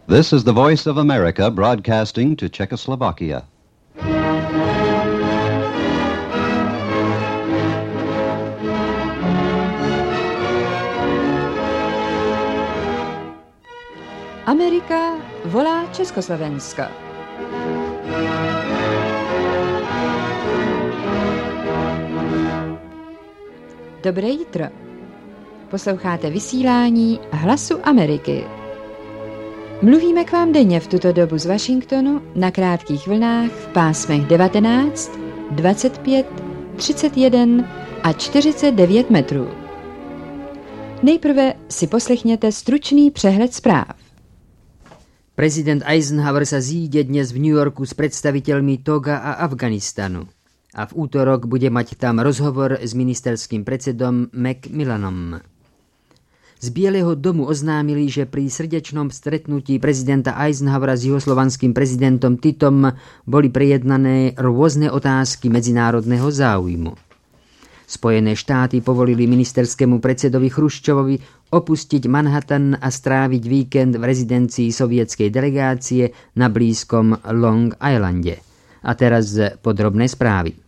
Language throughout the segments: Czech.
This is the Voice of America broadcasting to Czechoslovakia. Amerika volá Československo. Dobré jitro. Posloucháte vysílání Hlasu Ameriky. Mluvíme k vám denně v tuto dobu z Washingtonu na krátkých vlnách v pásmech 19, 25, 31 a 49 metrů. Nejprve si poslechněte stručný přehled zpráv. Prezident Eisenhower sa zíde dnes v New Yorku s predstaviteľmi Toga a Afganistanu. A v útorok bude mať tam rozhovor s ministerským predsedom Macmillanom. Z Bieleho domu oznámili, že pri srdečnom stretnutí prezidenta Eisenhowera s juhoslovanským prezidentom Titom boli prejednané rôzne otázky medzinárodného záujmu. Spojené štáty povolili ministerskému predsedovi Chruščovovi opustiť Manhattan a stráviť víkend v rezidencii sovietskej delegácie na blízkom Long Islande. A teraz podrobné správy.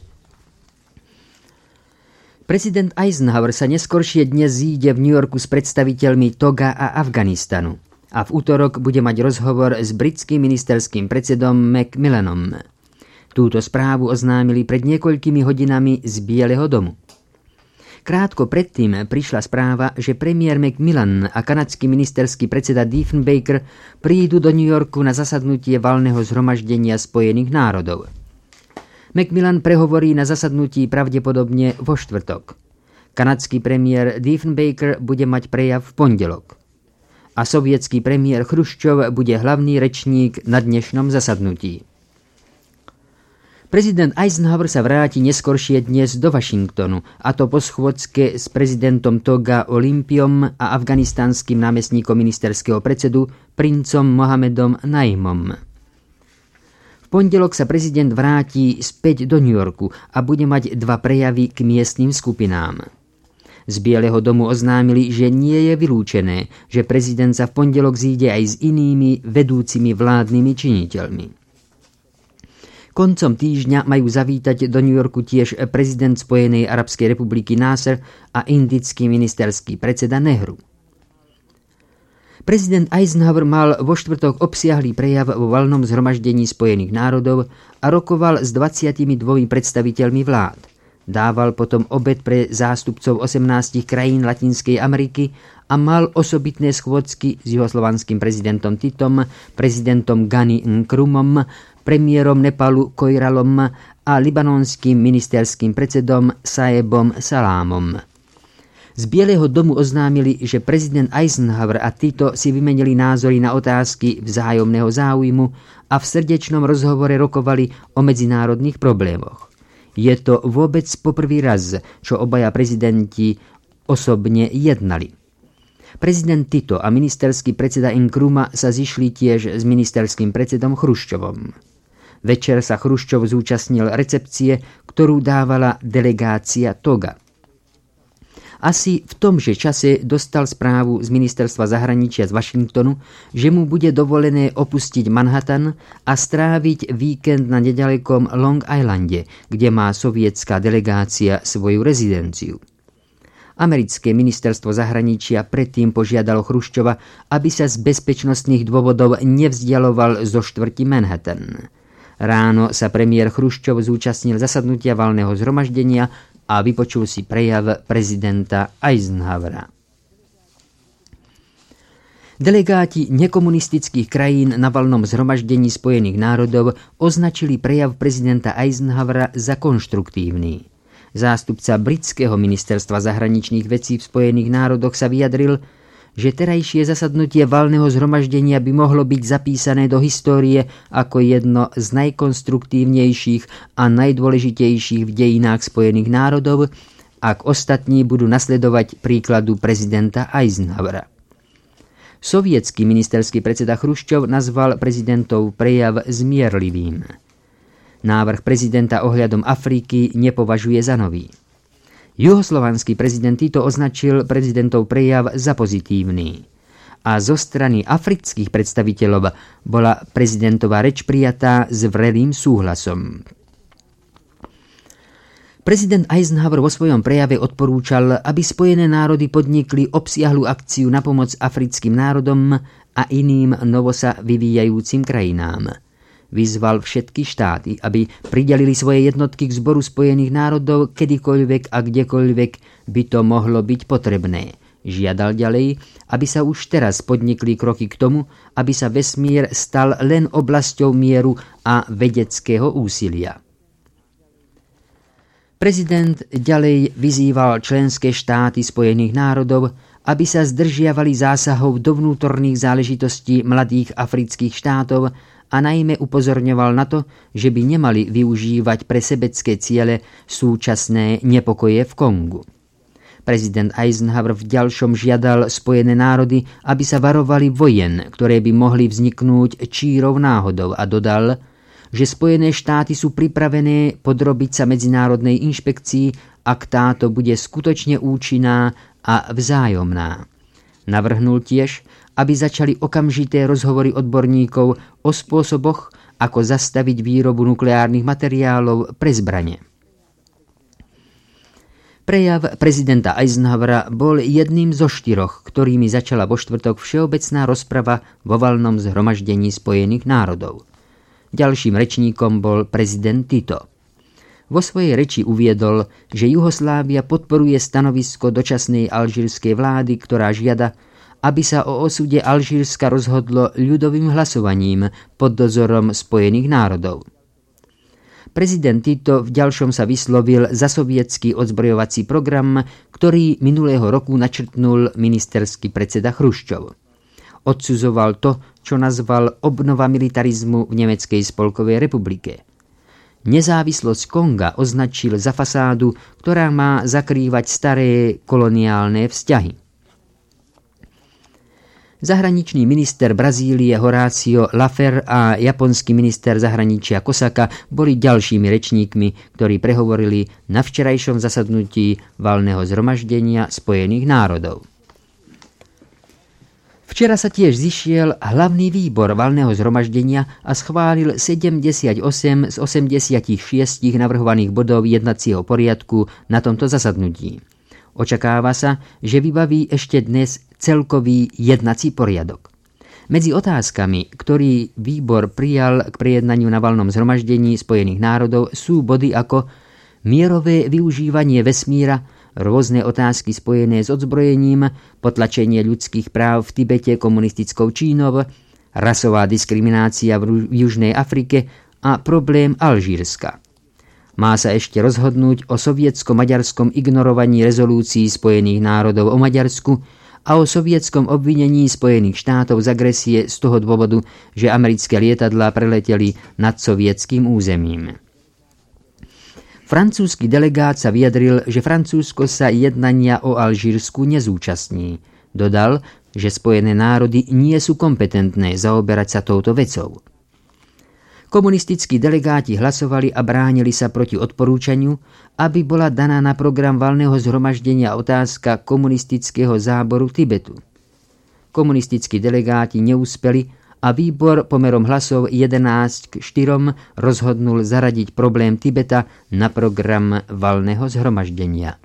Prezident Eisenhower sa neskoršie dnes zíde v New Yorku s predstaviteľmi Toga a Afganistanu a v útorok bude mať rozhovor s britským ministerským predsedom Macmillanom. Túto správu oznámili pred niekoľkými hodinami z Bieleho domu. Krátko predtým prišla správa, že premiér Macmillan a kanadský ministerský predseda Diefenbaker prídu do New Yorku na zasadnutie valného zhromaždenia Spojených národov. Macmillan prehovorí na zasadnutí pravdepodobne vo štvrtok. Kanadský premiér Diefenbaker bude mať prejav v pondelok. A sovietský premiér Chruščov bude hlavný rečník na dnešnom zasadnutí. Prezident Eisenhower sa vráti neskoršie dnes do Washingtonu, a to po schôdzke s prezidentom Toga Olympiom a afganistanským námestníkom ministerského predsedu princom Mohamedom Naimom. V pondelok sa prezident vráti späť do New Yorku a bude mať dva prejavy k miestnym skupinám. Z Bieleho domu oznámili, že nie je vylúčené, že prezident sa v pondelok zíde aj s inými vedúcimi vládnymi činiteľmi. Koncom týždňa majú zavítať do New Yorku tiež prezident Spojenej arabskej republiky Nasser a indický ministerský predseda Nehru. Prezident Eisenhower mal vo štvrtok obsiahlý prejav vo valnom zhromaždení Spojených národov a rokoval s 22 predstaviteľmi vlád. Dával potom obed pre zástupcov 18 krajín Latinskej Ameriky a mal osobitné schôdzky s juhoslovanským prezidentom Titom, prezidentom Ghany Nkrumom, premiérom Nepalu Koiralom a libanonským ministerským predsedom Saebom Salámom. Z Bieleho domu oznámili, že prezident Eisenhower a Tito si vymenili názory na otázky vzájomného záujmu a v srdečnom rozhovore rokovali o medzinárodných problémoch. Je to vôbec poprvý raz, čo obaja prezidenti osobne jednali. Prezident Tito a ministerský predseda Nkrumah sa zišli tiež s ministerským predsedom Chruščovom. Večer sa Chruščov zúčastnil recepcie, ktorú dávala delegácia Toga. Asi v tomže čase dostal správu z ministerstva zahraničia z Washingtonu, že mu bude dovolené opustiť Manhattan a stráviť víkend na nedalekom Long Islande, kde má sovietská delegácia svoju rezidenciu. Americké ministerstvo zahraničia predtým požiadalo Chruščova, aby sa z bezpečnostných dôvodov nevzdialoval zo štvrti Manhattan. Ráno sa premiér Chruščov zúčastnil zasadnutia valného zhromaždenia a vypočul si prejav prezidenta Eisenhowera. Delegáti nekomunistických krajín na valnom zhromaždení Spojených národov označili prejav prezidenta Eisenhowera za konštruktívny. Zástupca britského ministerstva zahraničných vecí v Spojených národoch sa vyjadril, že terajšie zasadnutie valného zhromaždenia by mohlo byť zapísané do histórie ako jedno z najkonstruktívnejších a najdôležitejších v dejinách Spojených národov, ak ostatní budú nasledovať príkladu prezidenta Eisenhowera. Sovietský ministerský predseda Chruščov nazval prezidentov prejav zmierlivým. Návrh prezidenta ohľadom Afriky nepovažuje za nový. Juhoslovanský prezident Tito označil prezidentov prejav za pozitívny. a zo strany afrických predstaviteľov bola prezidentová reč prijatá s vrelým súhlasom. Prezident Eisenhower vo svojom prejave odporúčal, aby Spojené národy podnikli obsiahlu akciu na pomoc africkým národom a iným novo sa vyvíjajúcim krajinám. Vyzval všetky štáty, aby pridelili svoje jednotky k Zboru Spojených národov kedykoľvek a kdekoľvek by to mohlo byť potrebné. Žiadal ďalej, aby sa už teraz podnikli kroky k tomu, aby sa vesmír stal len oblasťou mieru a vedeckého úsilia. Prezident ďalej vyzýval členské štáty Spojených národov, aby sa zdržiavali zásahov do vnútorných záležitostí mladých afrických štátov a najmä upozorňoval na to, že by nemali využívať pre sebecké ciele súčasné nepokoje v Kongu. Prezident Eisenhower v ďalšom žiadal Spojené národy, aby sa varovali vojen, ktoré by mohli vzniknúť čírou náhodou, a dodal, že Spojené štáty sú pripravené podrobiť sa medzinárodnej inšpekcii, ak táto bude skutočne účinná a vzájomná. Navrhnul tiež, aby začali okamžité rozhovory odborníkov o spôsoboch, ako zastaviť výrobu nukleárnych materiálov pre zbrane. Prejav prezidenta Eisenhowera bol jedným zo 4, ktorými začala vo štvrtok všeobecná rozprava vo valnom zhromaždení Spojených národov. Ďalším rečníkom bol prezident Tito. Vo svojej reči uviedol, že Juhoslávia podporuje stanovisko dočasnej alžírskej vlády, ktorá žiada, aby sa o osude Alžírska rozhodlo ľudovým hlasovaním pod dozorom Spojených národov. Prezident Tito v ďalšom sa vyslovil za sovietský odzbrojovací program, ktorý minulého roku načrtnul ministerský predseda Chruščov. Odsudzoval to, čo nazval obnova militarizmu v Nemeckej spolkovej republike. Nezávislosť Konga označil za fasádu, ktorá má zakrývať staré koloniálne vzťahy. Zahraničný minister Brazílie Horácio Lafer a japonský minister zahraničia Kosaka boli ďalšími rečníkmi, ktorí prehovorili na včerajšom zasadnutí valného zhromaždenia Spojených národov. Včera sa tiež zišiel hlavný výbor valného zhromaždenia a schválil 78 z 86 navrhovaných bodov jednacieho poriadku na tomto zasadnutí. Očakáva sa, že vybaví ešte dnes celkový jednací poriadok. Medzi otázkami, ktorý výbor prijal k prejednaniu na valnom zhromaždení Spojených národov, sú body ako mierové využívanie vesmíra, rôzne otázky spojené s odzbrojením, potlačenie ľudských práv v Tibete komunistickou Čínou, rasová diskriminácia v Južnej Afrike a problém Alžírska. Má sa ešte rozhodnúť o sovietsko-maďarskom ignorovaní rezolúcií Spojených národov o Maďarsku a o sovietskom obvinení Spojených štátov z agresie z toho dôvodu, že americké lietadlá preleteli nad sovietským územím. Francúzsky delegát sa vyjadril, že Francúzsko sa jednania o Alžírsku nezúčastní. Dodal, že Spojené národy nie sú kompetentné zaoberať sa touto vecou. Komunistickí delegáti hlasovali a bránili sa proti odporúčaniu, aby bola daná na program valného zhromaždenia otázka komunistického záboru Tibetu. Komunistickí delegáti neúspeli a výbor pomerom hlasov 11-4 rozhodnul zaradiť problém Tibeta na program valného zhromaždenia.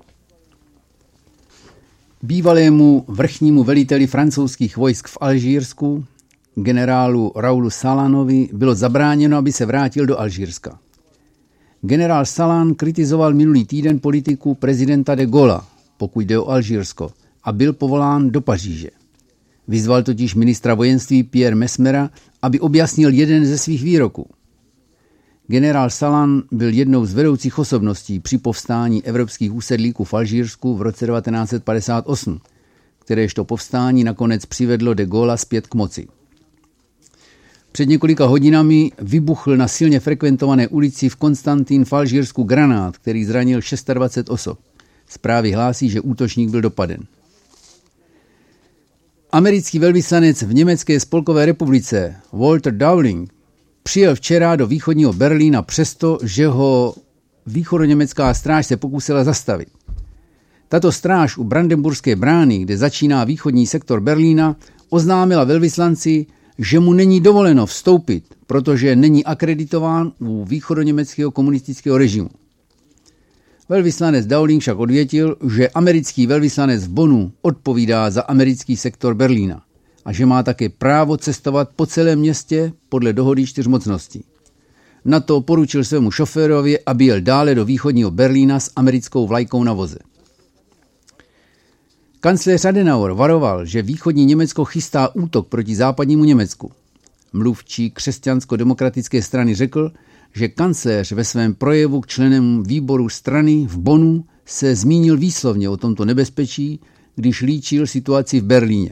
Bývalému vrchnímu veliteli francouzských vojsk v Alžírsku, generálu Raoulu Salanovi, bylo zabráněno, aby se vrátil do Alžírska. Generál Salan kritizoval minulý týden politiku prezidenta de Gaulle'a, pokud jde o Alžírsko, a byl povolán do Paříže. Vyzval totiž ministra vojenství Pierre Mesmera, aby objasnil jeden ze svých výroků. Generál Salan byl jednou z vedoucích osobností při povstání evropských úsedlíků v Alžírsku v roce 1958, kteréžto povstání nakonec přivedlo de Gaulle'a zpět k moci. Před několika hodinami vybuchl na silně frekventované ulici v Konstantín v Alžírsku granát, který zranil 26 osob. Zprávy hlásí, že útočník byl dopaden. Americký velvyslanec v Německé spolkové republice Walter Dowling přijel včera do východního Berlína přesto, že ho východoněmecká stráž se pokusila zastavit. Tato stráž u Brandenburské brány, kde začíná východní sektor Berlína, oznámila velvyslanci, že mu není dovoleno vstoupit, protože není akreditován u východoněmeckého komunistického režimu. Velvyslanec Dowling však odvětil, že americký velvyslanec v Bonnu odpovídá za americký sektor Berlína a že má také právo cestovat po celém městě podle dohody 4 mocností. Na to poručil svému šoférovi, aby jel dále do východního Berlína s americkou vlajkou na voze. Kancléř Adenauer varoval, že východní Německo chystá útok proti západnímu Německu. Mluvčí křesťansko-demokratické strany řekl, že kancléř ve svém projevu k členům výboru strany v Bonnu se zmínil výslovně o tomto nebezpečí, když líčil situaci v Berlíně.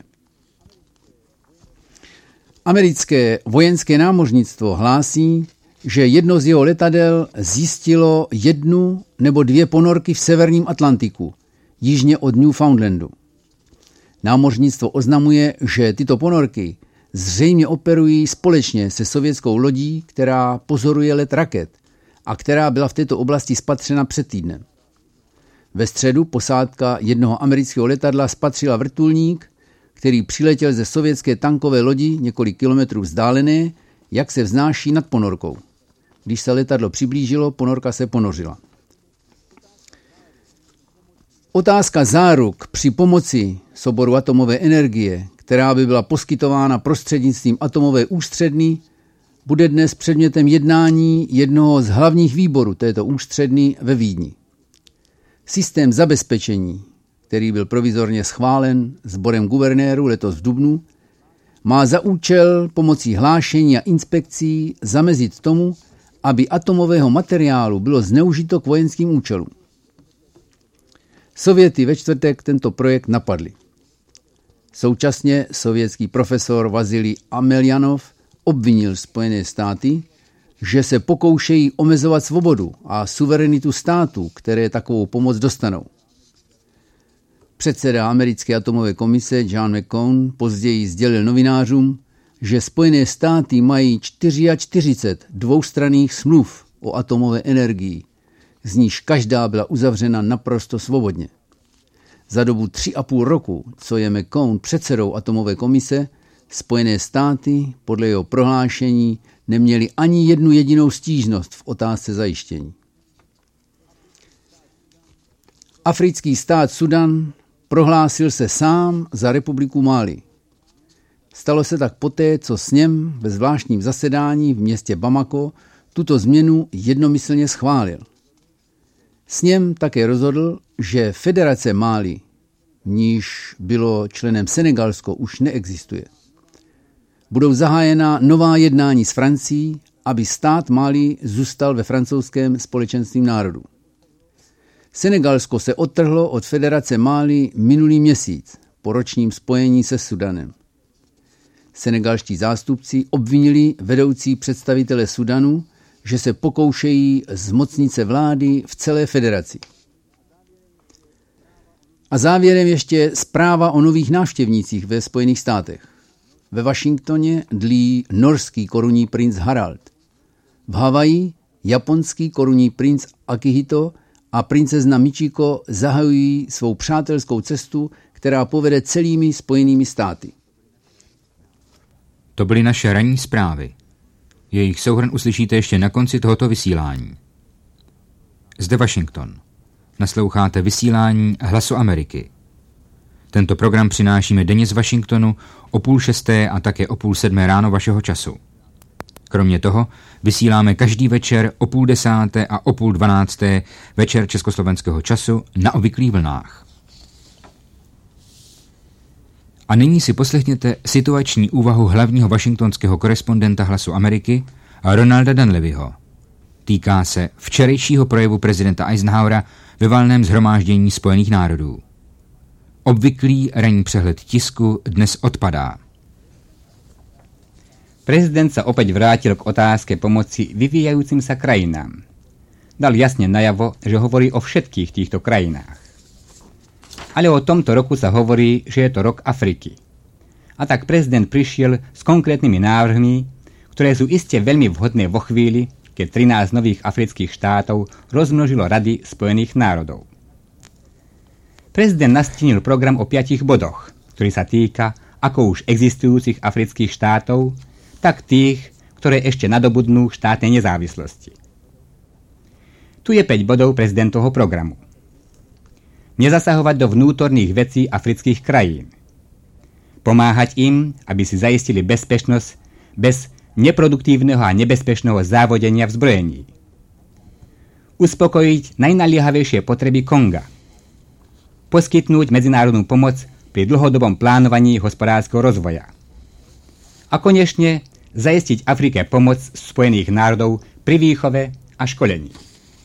Americké vojenské námořnictvo hlásí, že jedno z jeho letadel zjistilo 1 nebo 2 ponorky v severním Atlantiku, jižně od Newfoundlandu. Námořnictvo oznamuje, že tyto ponorky zřejmě operují společně se sovětskou lodí, která pozoruje let raket a která byla v této oblasti spatřena před týdnem. Ve středu posádka jednoho amerického letadla spatřila vrtulník, který přiletěl ze sovětské tankové lodi několik kilometrů vzdálené, jak se vznáší nad ponorkou. Když se letadlo přiblížilo, ponorka se ponořila. Otázka záruk při pomoci z oboru atomové energie, která by byla poskytována prostřednictvím atomové ústředny, bude dnes předmětem jednání jednoho z hlavních výborů této ústředny ve Vídni. Systém zabezpečení, který byl provizorně schválen sborem guvernérů letos v dubnu, má za účel pomocí hlášení a inspekcí zamezit tomu, aby atomového materiálu bylo zneužito k vojenským účelům. Sověty ve čtvrtek tento projekt napadly. Současně sovětský profesor Vasilij Ameljanov obvinil Spojené státy, že se pokoušejí omezovat svobodu a suverenitu států, které takovou pomoc dostanou. Předseda americké atomové komise John McCain později sdělil novinářům, že Spojené státy mají 44 dvoustranných smluv o atomové energii, z níž každá byla uzavřena naprosto svobodně. Za dobu 3,5 roku, co je McCain předsedou atomové komise, Spojené státy podle jeho prohlášení neměly ani jednu jedinou stížnost v otázce zajištění. Africký stát Sudan prohlásil se sám za republiku Mali. Stalo se tak poté, co sněm ve zvláštním zasedání v městě Bamako tuto změnu jednomyslně schválil. Sněm také rozhodl, že federace Mali, v níž bylo členem Senegalsko, už neexistuje. Budou zahájena nová jednání s Francií, aby stát Mali zůstal ve francouzském společenství národů. Senegalsko se odtrhlo od federace Mali minulý měsíc po ročním spojení se Sudanem. Senegalští zástupci obvinili vedoucí představitele Sudanu, že se pokoušejí zmocnit se vlády v celé federaci. A závěrem ještě zpráva o nových návštěvnících ve Spojených státech. Ve Washingtoně dlí norský korunní princ Harald. V Havaji japonský korunní princ Akihito a princezna Michiko zahajují svou přátelskou cestu, která povede celými Spojenými státy. To byly naše ranní zprávy. Jejich souhrn uslyšíte ještě na konci tohoto vysílání. Zde Washington. Nasloucháte vysílání Hlasu Ameriky. Tento program přinášíme denně z Washingtonu o 5:30 a také o 6:30 ráno vašeho času. Kromě toho vysíláme každý večer o 10:30 a o 11:30 večer československého času na obvyklých vlnách. A nyní si poslechněte situační úvahu hlavního washingtonského korespondenta Hlasu Ameriky Ronalda Dunleavyho. Týká se včerejšího projevu prezidenta Eisenhowera ve valném shromáždění Spojených národů. Obvyklý ranní přehled tisku dnes odpadá. Prezident sa opäť vrátil k otázke pomoci vyvíjajúcim sa krajinám. Dal jasne najavo, že hovorí o všetkých týchto krajinách. Ale o tomto roku sa hovorí, že je to rok Afriky. A tak prezident prišiel s konkrétnymi návrhmi, ktoré sú iste veľmi vhodné vo chvíli, keď 13 nových afrických štátov rozmnožilo Rady Spojených národov. Prezident nastínil program o 5 bodoch, ktorý sa týka ako už existujúcich afrických štátov, tak tých, ktoré ešte nadobudnú štátnej nezávislosti. Tu je 5 bodov prezidentovho programu. Nezasahovať do vnútorných vecí afrických krajín. Pomáhať im, aby si zaistili bezpečnosť bez neproduktívneho a nebezpečného závodenia v zbrojení. Uspokojiť najnaliehavejšie potreby Konga. Poskytnúť medzinárodnú pomoc pri dlhodobom plánovaní hospodárskeho rozvoja. A konečne zaistiť Afrike pomoc Spojených národov pri výchove a školení.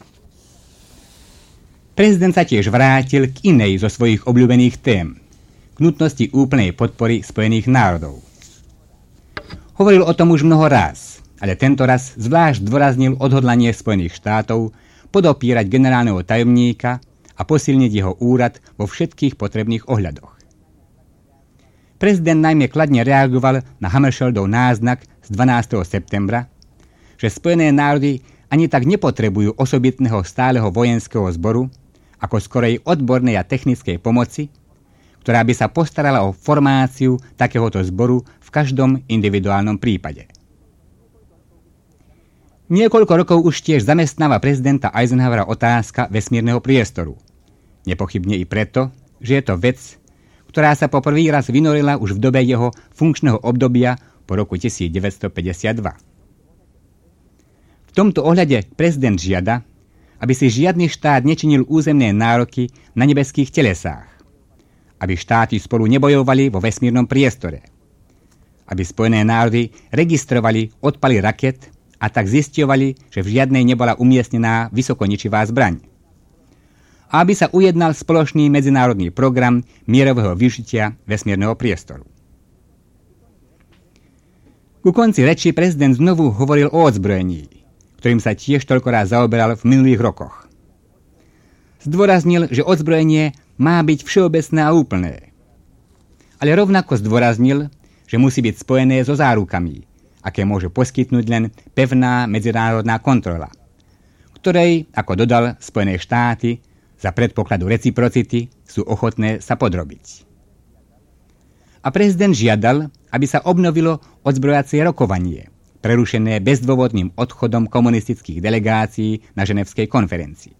Prezident sa tiež vrátil k inej zo svojich obľúbených tém, k nutnosti úplnej podpory Spojených národov. Hovoril o tom už mnoho ráz, ale tento raz zvlášť zdôraznil odhodlanie Spojených štátov podopírať generálneho tajomníka a posilniť jeho úrad vo všetkých potrebných ohľadoch. Prezident najmä kladne reagoval na Hammarskjöldov náznak z 12. septembra, že Spojené národy ani tak nepotrebujú osobitného stáleho vojenského zboru, ako skorej odbornej a technickej pomoci, ktorá by sa postarala o formáciu takéhoto zboru v každom individuálnom prípade. Niekoľko rokov už tiež zamestnáva prezidenta Eisenhowera otázka vesmírneho priestoru. Nepochybne i preto, že je to vec, ktorá sa po prvý raz vynorila už v dobe jeho funkčného obdobia po roku 1952. V tomto ohľade prezident žiada, aby si žiadny štát nečinil územné nároky na nebeských telesách, aby štáty spolu nebojovali vo vesmírnom priestore, aby Spojené národy registrovali odpaly raket a tak zisťovali, že v žiadnej nebola umiestnená vysokoničivá zbraň. A aby sa ujednal spoločný medzinárodný program mierového využitia vesmírneho priestoru. Ku konci reči prezident znovu hovoril o odzbrojení, ktorým sa tiež toľkoraz zaoberal v minulých rokoch. Zdôraznil, že odzbrojenie má byť všeobecné a úplné. Ale rovnako zdôraznil, že musí byť spojené so zárukami, aké môže poskytnúť len pevná medzinárodná kontrola, ktorej, ako dodal, Spojené štáty za predpokladu reciprocity sú ochotné sa podrobiť. A prezident žiadal, aby sa obnovilo odzbrojacie rokovanie, prerušené bezdôvodným odchodom komunistických delegácií na ženevskej konferencii.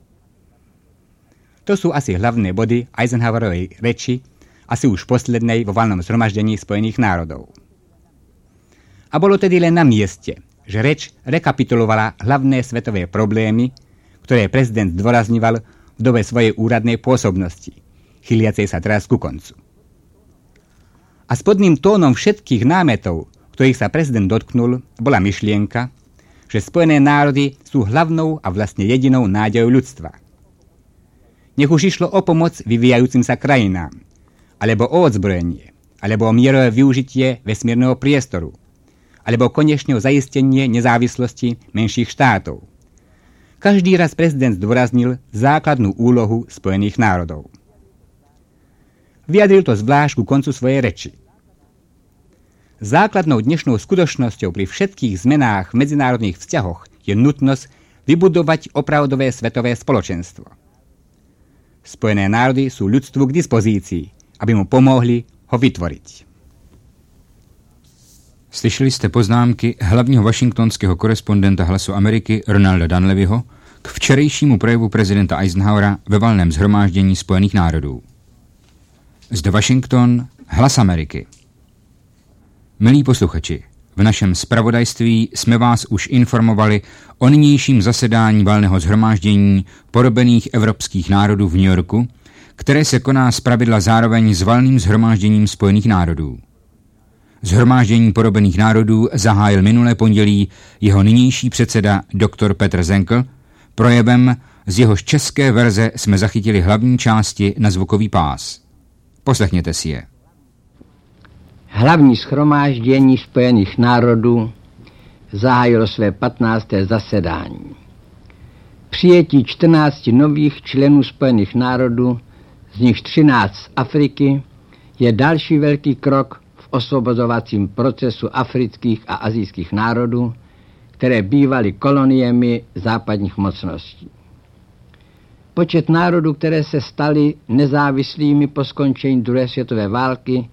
To sú asi hlavné body Eisenhowerovej reči, asi už poslednej vo valnom zhromaždení Spojených národov. A bolo tedy len na mieste, že reč rekapitulovala hlavné svetové problémy, ktoré prezident zdôrazňoval v dobe svojej úradnej pôsobnosti, chyliacej sa teraz ku koncu. A spodným tónom všetkých námetov, ktorých sa prezident dotknul, bola myšlienka, že Spojené národy sú hlavnou a vlastne jedinou nádejou ľudstva. Nech už išlo o pomoc vyvíjajúcim sa krajinám, alebo o odzbrojenie, alebo o mierové využitie vesmírneho priestoru, alebo konečne o zaistenie nezávislosti menších štátov. Každý raz prezident zdôraznil základnú úlohu Spojených národov. Vyjadril to zvlášť ku koncu svojej reči. Základnou dnešnou skutočnosťou pri všetkých zmenách v medzinárodných vzťahoch je nutnosť vybudovať opravdové svetové spoločenstvo. Spojené národy sú ľudstvu k dispozícii, aby mu pomohli ho vytvoriť. Slyšeli jste poznámky hlavního washingtonského korespondenta Hlasu Ameriky Ronalda Dunleavyho k včerejšímu projevu prezidenta Eisenhowera ve valném shromáždění Spojených národů. Zde Washington, Hlas Ameriky. Milí posluchači, v našem zpravodajství jsme vás už informovali o nynějším zasedání valného shromáždění porobených evropských národů v New Yorku, které se koná zpravidla zároveň s valným shromážděním Spojených národů. Shromáždění porobených národů zahájil minulé pondělí jeho nynější předseda dr. Petr Zenkl projevem, z jehož české verze jsme zachytili hlavní části na zvukový pás. Poslechněte si je. Hlavní shromáždění Spojených národů zahájilo své 15. zasedání. Přijetí 14 nových členů Spojených národů, z nich 13 z Afriky, je další velký krok v osvobozovacím procesu afrických a asijských národů, které bývaly koloniemi západních mocností. Počet národů, které se staly nezávislými po skončení druhé světové války,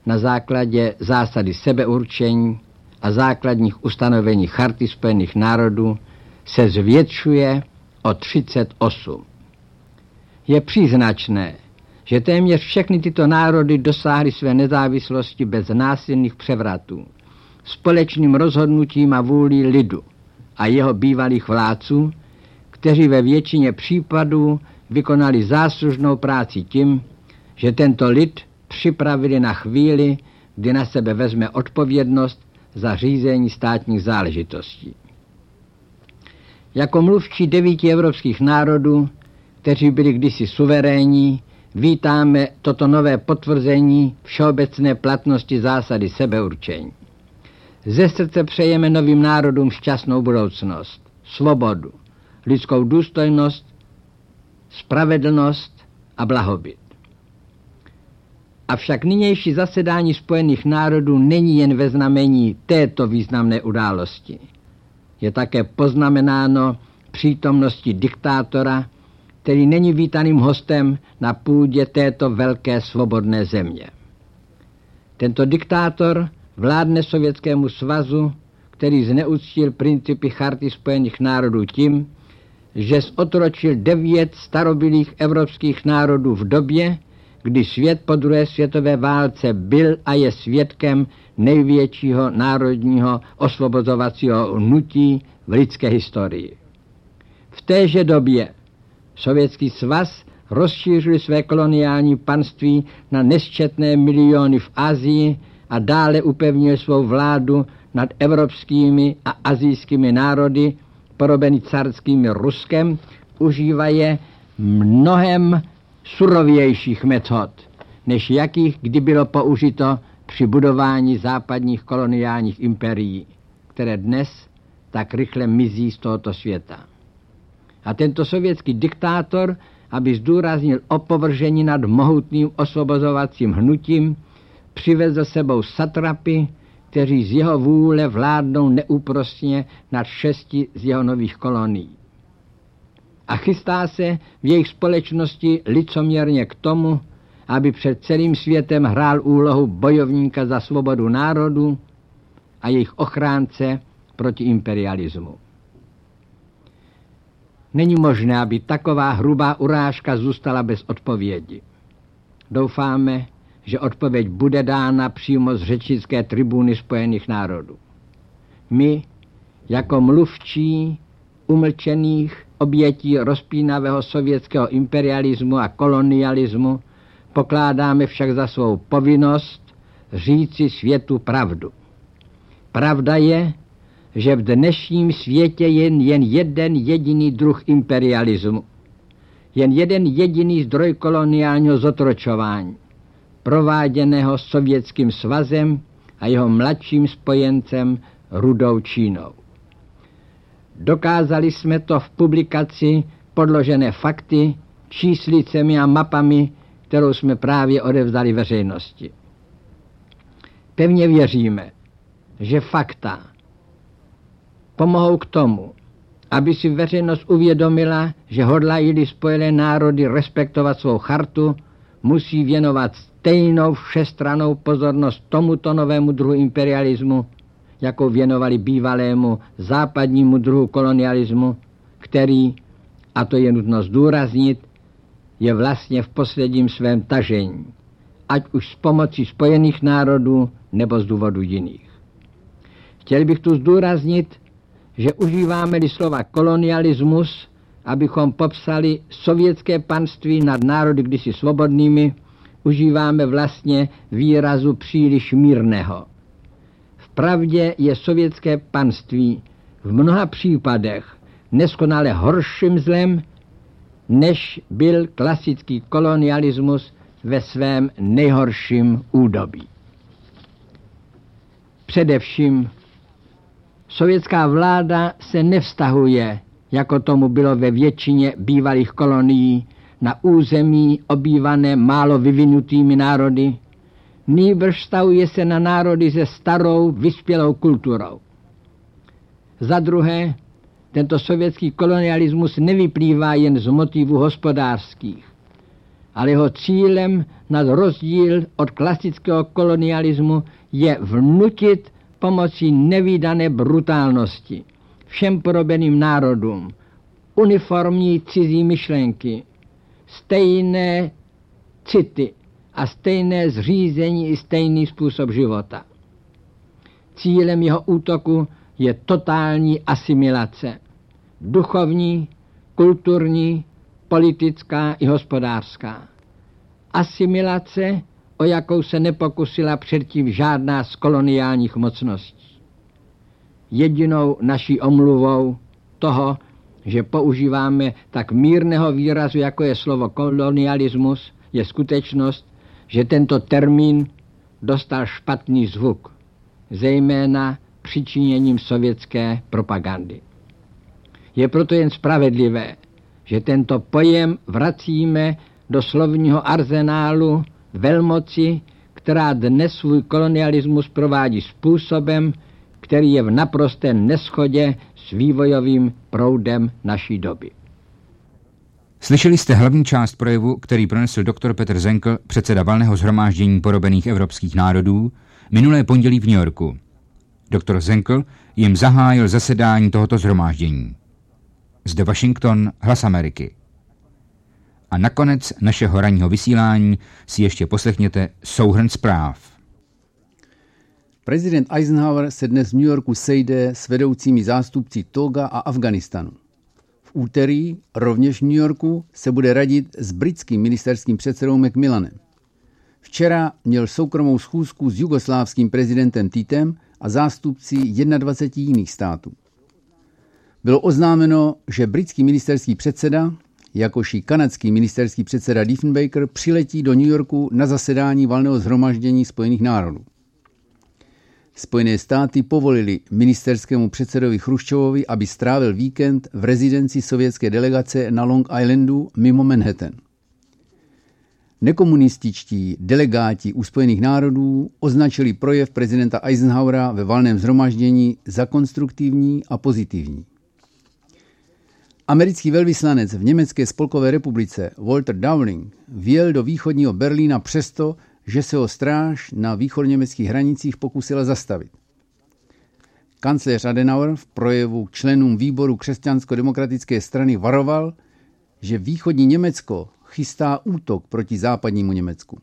na základě zásady sebeurčení a základních ustanovení Charty Spojených národů se zvětšuje o 38. Je příznačné, že téměř všechny tyto národy dosáhly své nezávislosti bez násilných převratů, společným rozhodnutím a vůlí lidu a jeho bývalých vládců, kteří ve většině případů vykonali záslužnou práci tím, že tento lid připravili na chvíli, kdy na sebe vezme odpovědnost za řízení státních záležitostí. Jako mluvčí 9 evropských národů, kteří byli kdysi suverénní, vítáme toto nové potvrzení všeobecné platnosti zásady sebeurčení. Ze srdce přejeme novým národům šťastnou budoucnost, svobodu, lidskou důstojnost, spravedlnost a blahobyt. Avšak nynější zasedání Spojených národů není jen ve znamení této významné události. Je také poznamenáno přítomností diktátora, který není vítaným hostem na půdě této velké svobodné země. Tento diktátor vládne Sovětskému svazu, který zneuctil principy Charty Spojených národů tím, že zotročil 9 starobylých evropských národů v době, kdy svět po druhé světové válce byl a je svědkem největšího národního osvobozovacího hnutí v lidské historii. V téže době Sovětský svaz rozšířil své koloniální panství na nesčetné miliony v Asii a dále upevnil svou vládu nad evropskými a asijskými národy, porobený carským Ruskem, užívaje mnohem surovějších metod, než jakých kdy bylo použito při budování západních koloniálních imperií, které dnes tak rychle mizí z tohoto světa. A tento sovětský diktátor, aby zdůraznil opovržení nad mohutným osvobozovacím hnutím, přivezl sebou satrapy, kteří z jeho vůle vládnou neúprosně nad 6 z jeho nových kolonií. A chystá se v jejich společnosti licoměrně k tomu, aby před celým světem hrál úlohu bojovníka za svobodu národu a jejich ochránce proti imperialismu. Není možné, aby taková hrubá urážka zůstala bez odpovědi. Doufáme, že odpověď bude dána přímo z řečnické tribuny Spojených národů. My, jako mluvčí umlčených obětí rozpínavého sovětského imperialismu a kolonialismu, pokládáme však za svou povinnost říci světu pravdu. Pravda je, že v dnešním světě je jen jeden jediný druh imperialismu, jen jeden jediný zdroj koloniálního zotročování, prováděného Sovětským svazem a jeho mladším spojencem Rudou Čínou. Dokázali jsme to v publikaci podložené fakty, číslicemi a mapami, kterou jsme právě odevzdali veřejnosti. Pevně věříme, že fakta pomohou k tomu, aby si veřejnost uvědomila, že hodlají-li Spojené národy respektovat svou chartu, musí věnovat stejnou všestrannou pozornost tomuto novému druhu imperialismu, jakou věnovali bývalému západnímu druhu kolonialismu, který, a to je nutno zdůraznit, je vlastně v posledním svém tažení, ať už s pomocí Spojených národů nebo z důvodu jiných. Chtěl bych tu zdůraznit, že užíváme-li slova kolonialismus, abychom popsali sovětské panství nad národy kdysi svobodnými, užíváme vlastně výrazu příliš mírného. Vpravdě je sovětské panství v mnoha případech neskonale horším zlem, než byl klasický kolonialismus ve svém nejhorším údobí. Především sovětská vláda se nevztahuje, jako tomu bylo ve většině bývalých kolonií, na území obývané málo vyvinutými národy, nýbrž vztahuje se na národy se starou, vyspělou kulturou. Za druhé, tento sovětský kolonialismus nevyplývá jen z motivů hospodářských. ale jeho cílem na rozdíl od klasického kolonialismu je vnutit pomocí nevídané brutálnosti všem podobeným národům uniformní cizí myšlenky, stejné city a stejné zřízení i stejný způsob života. Cílem jeho útoku je totální asimilace, duchovní, kulturní, politická i hospodářská. Asimilace, o jakou se nepokusila předtím žádná z koloniálních mocností. Jedinou naší omluvou toho, že používáme tak mírného výrazu, jako je slovo kolonialismus, je skutečnost, že tento termín dostal špatný zvuk, zejména přičiněním sovětské propagandy. Je proto jen spravedlivé, že tento pojem vracíme do slovního arzenálu velmoci, která dnes svůj kolonialismus provádí způsobem, který je v naprosté neshodě s vývojovým proudem naší doby. Slyšeli jste hlavní část projevu, který pronesl doktor Petr Zenkl, předseda Valného shromáždění porobených evropských národů, minulé pondělí v New Yorku. Doktor Zenkl jim zahájil zasedání tohoto shromáždění. Zde Washington, Hlas Ameriky. A nakonec našeho ranního vysílání si ještě poslechněte souhrn zpráv. Prezident Eisenhower se dnes v New Yorku sejde s vedoucími zástupci Toga a Afganistanu. V úterý rovněž v New Yorku se bude radit s britským ministerským předsedou Macmillanem. Včera měl soukromou schůzku s jugoslávským prezidentem Titem a zástupci 21 jiných států. Bylo oznámeno, že britský ministerský předseda, jakož i kanadský ministerský předseda Diefenbaker přiletí do New Yorku na zasedání Valného shromáždění Spojených národů. Spojené státy povolili ministerskému předsedovi Chruščovovi, aby strávil víkend v rezidenci sovětské delegace na Long Islandu mimo Manhattan. Nekomunističtí delegáti u Spojených národů označili projev prezidenta Eisenhowera ve Valném shromáždění za konstruktivní a pozitivní. Americký velvyslanec v Německé spolkové republice Walter Dowling vyjel do východního Berlína přesto, že se ho stráž na východněmeckých hranicích pokusila zastavit. Kancléř Adenauer v projevu k členům výboru křesťansko-demokratické strany varoval, že východní Německo chystá útok proti západnímu Německu.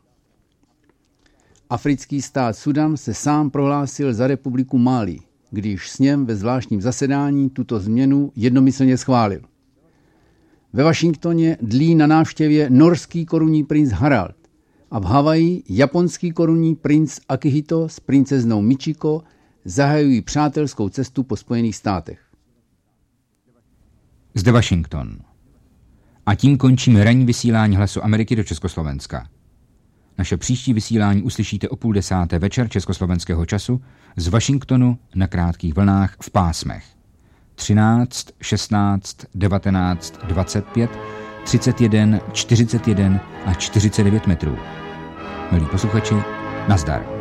Africký stát Sudan se sám prohlásil za republiku Mali, když sněm ve zvláštním zasedání tuto změnu jednomyslně schválil. Ve Washingtoně dlí na návštěvě norský korunní princ Harald a v Havaji japonský korunní princ Akihito s princeznou Michiko zahajují přátelskou cestu po Spojených státech. Zde Washington. A tím končíme ranní vysílání Hlasu Ameriky do Československa. Naše příští vysílání uslyšíte o 9:30 večer československého času z Washingtonu na krátkých vlnách v pásmech 13, 16, 19, 25, 31, 41 a 49 metrů. Milí posluchači, nazdar.